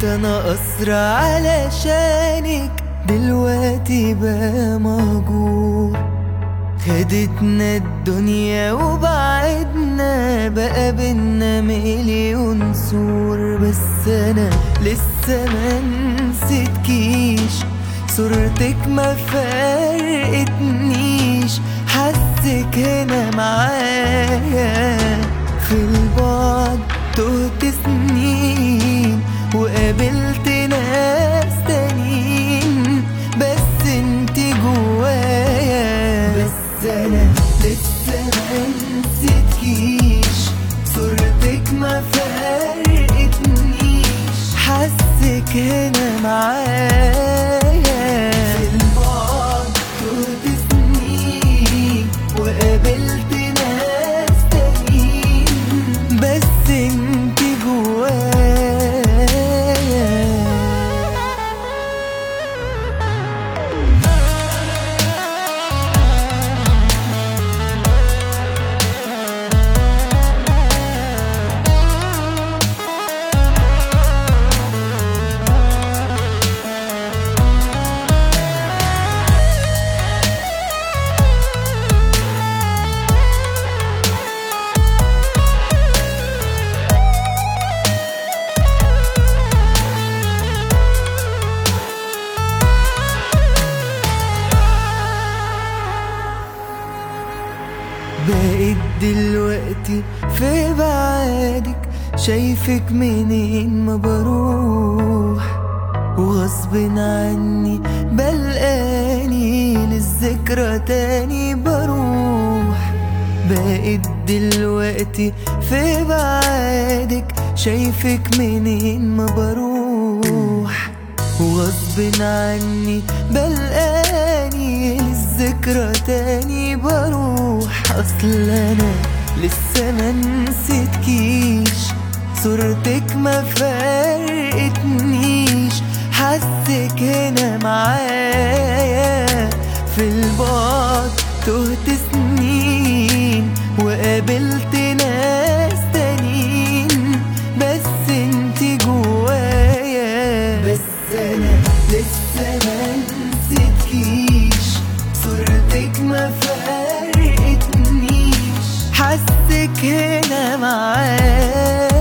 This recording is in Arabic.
انا اسرع علشانك، دلوقتي بقى مهجور. خدتنا الدنيا وبعدنا، بقى بينا مليون سور. بس انا لسه منسيتكيش، صورتك ما فرقتنيش. حاسك هنا معايا، في البعد تهت سنين وقابلت ناس تانيين، بس انتي جوايا. بس انا لسه منسيتكيش، صورتك ما فرقتنيش. حاسك هنا معايا، في البعد تهت سنين وقابلت ناس تانيين، بس انتي جوايا. بقيت دلوقتي في بعادك، شايفك منين ما بروح، وغصب عني بلقاني للذكرى تاني بروح. بقيت دلوقتي في بعادك، شايفك منين ما بروح، وغصب عني بلقاني للذكرى تاني بروح. اصل انا لسه منسيتكيش، صورتك ما فرقتنيش. حاسك هنا معايا، في البعد تهت سنين وقابلت ناس تانيين، بس انتي جوايا. بس انا لسه منسيتكيش، صورتك ما فرقتنيش. حاسك هنا معايا.